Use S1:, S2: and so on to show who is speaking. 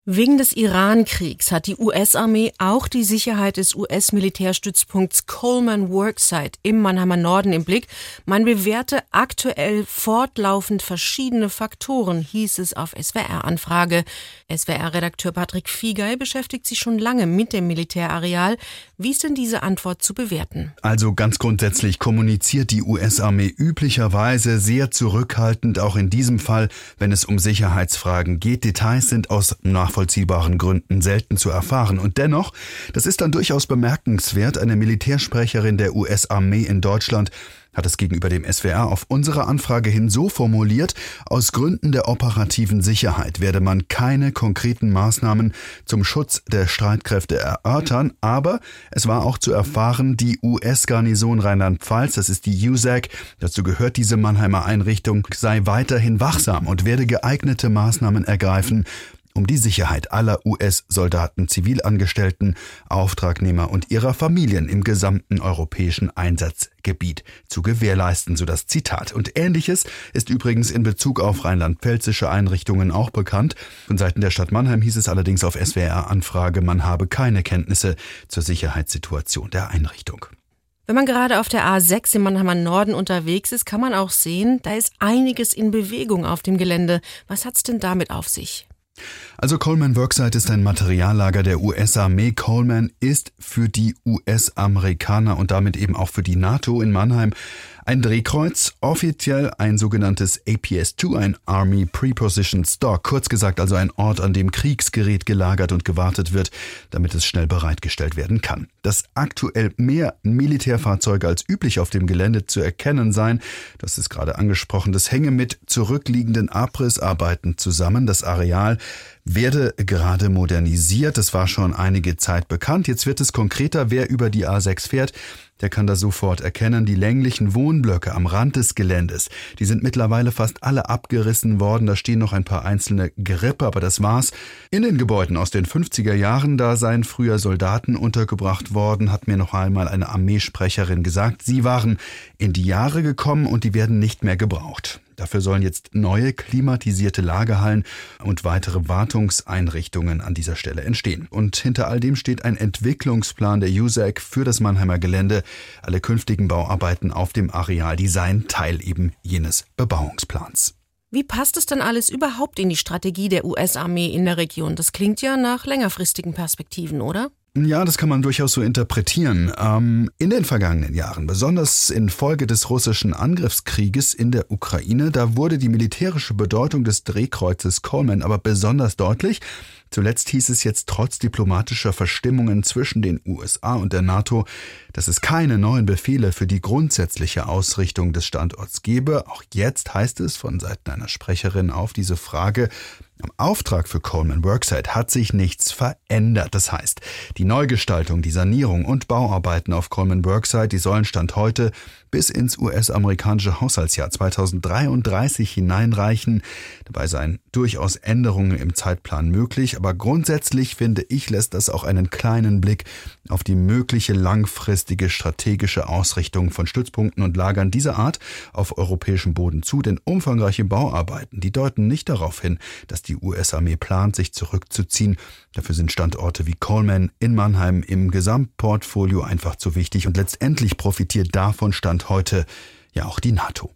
S1: Wegen des Iran-Kriegs hat die US-Armee auch die Sicherheit des US-Militärstützpunkts Coleman Worksite im Mannheimer Norden im Blick. Man bewerte aktuell fortlaufend verschiedene Faktoren, hieß es auf SWR-Anfrage. SWR-Redakteur Patrick Fiegei beschäftigt sich schon lange mit dem Militärareal. Wie ist denn diese Antwort zu bewerten?
S2: Also ganz grundsätzlich kommuniziert die US-Armee üblicherweise sehr zurückhaltend, auch in diesem Fall, wenn es um Sicherheitsfragen geht. Details sind aus nachvollziehbaren Gründen selten zu erfahren. Und dennoch, das ist dann durchaus bemerkenswert, eine Militärsprecherin der US-Armee in Deutschland hat es gegenüber dem SWR auf unsere Anfrage hin so formuliert: Aus Gründen der operativen Sicherheit werde man keine konkreten Maßnahmen zum Schutz der Streitkräfte erörtern, aber es war auch zu erfahren, die US-Garnison Rheinland-Pfalz, das ist die USAC, dazu gehört diese Mannheimer Einrichtung, sei weiterhin wachsam und werde geeignete Maßnahmen ergreifen, um die Sicherheit aller US-Soldaten, Zivilangestellten, Auftragnehmer und ihrer Familien im gesamten europäischen Einsatzgebiet zu gewährleisten, so das Zitat. Und Ähnliches ist übrigens in Bezug auf rheinland-pfälzische Einrichtungen auch bekannt. Von Seiten der Stadt Mannheim hieß es allerdings auf SWR-Anfrage, man habe keine Kenntnisse zur Sicherheitssituation der Einrichtung.
S1: Wenn man gerade auf der A6 im Mannheimer Norden unterwegs ist, kann man auch sehen, da ist einiges in Bewegung auf dem Gelände. Was hat's denn damit auf sich?
S2: Also Coleman Worksite ist ein Materiallager der US-Armee. Coleman ist für die US-Amerikaner und damit eben auch für die NATO in Mannheim ein Drehkreuz, offiziell ein sogenanntes APS-2, ein Army Preposition Stock, kurz gesagt also ein Ort, an dem Kriegsgerät gelagert und gewartet wird, damit es schnell bereitgestellt werden kann. Dass aktuell mehr Militärfahrzeuge als üblich auf dem Gelände zu erkennen seien, das ist gerade angesprochen, das hänge mit zurückliegenden Abrissarbeiten zusammen. Das Areal werde gerade modernisiert, das war schon einige Zeit bekannt. Jetzt wird es konkreter, wer über die A6 fährt, der kann das sofort erkennen. Die länglichen Wohnblöcke am Rand des Geländes, die sind mittlerweile fast alle abgerissen worden. Da stehen noch ein paar einzelne Gerippe, aber das war's. In den Gebäuden aus den 50er Jahren, da seien früher Soldaten untergebracht worden, hat mir noch einmal eine Armeesprecherin gesagt. Sie waren in die Jahre gekommen und die werden nicht mehr gebraucht. Dafür sollen jetzt neue klimatisierte Lagerhallen und weitere Wartungseinrichtungen an dieser Stelle entstehen. Und hinter all dem steht ein Entwicklungsplan der USAC für das Mannheimer Gelände. Alle künftigen Bauarbeiten auf dem Areal, die seien Teil eben jenes Bebauungsplans.
S1: Wie passt es denn alles überhaupt in die Strategie der US-Armee in der Region? Das klingt ja nach längerfristigen Perspektiven, oder?
S2: Ja, das kann man durchaus so interpretieren. In den vergangenen Jahren, besonders infolge des russischen Angriffskrieges in der Ukraine, da wurde die militärische Bedeutung des Drehkreuzes Coleman aber besonders deutlich. Zuletzt hieß es jetzt trotz diplomatischer Verstimmungen zwischen den USA und der NATO, dass es keine neuen Befehle für die grundsätzliche Ausrichtung des Standorts gebe. Auch jetzt heißt es von Seiten einer Sprecherin auf diese Frage: Am Auftrag für Coleman Worksite hat sich nichts verändert. Das heißt, die Neugestaltung, die Sanierung und Bauarbeiten auf Coleman Worksite, die sollen Stand heute bis ins US-amerikanische Haushaltsjahr 2033 hineinreichen. Dabei seien durchaus Änderungen im Zeitplan möglich, aber grundsätzlich, finde ich, lässt das auch einen kleinen Blick auf die mögliche langfristige strategische Ausrichtung von Stützpunkten und Lagern dieser Art auf europäischem Boden zu, denn umfangreiche Bauarbeiten, die deuten nicht darauf hin, dass die US-Armee plant, sich zurückzuziehen. Dafür sind Standorte wie Coleman in Mannheim im Gesamtportfolio einfach zu wichtig und letztendlich profitiert davon Stand heute ja auch die NATO.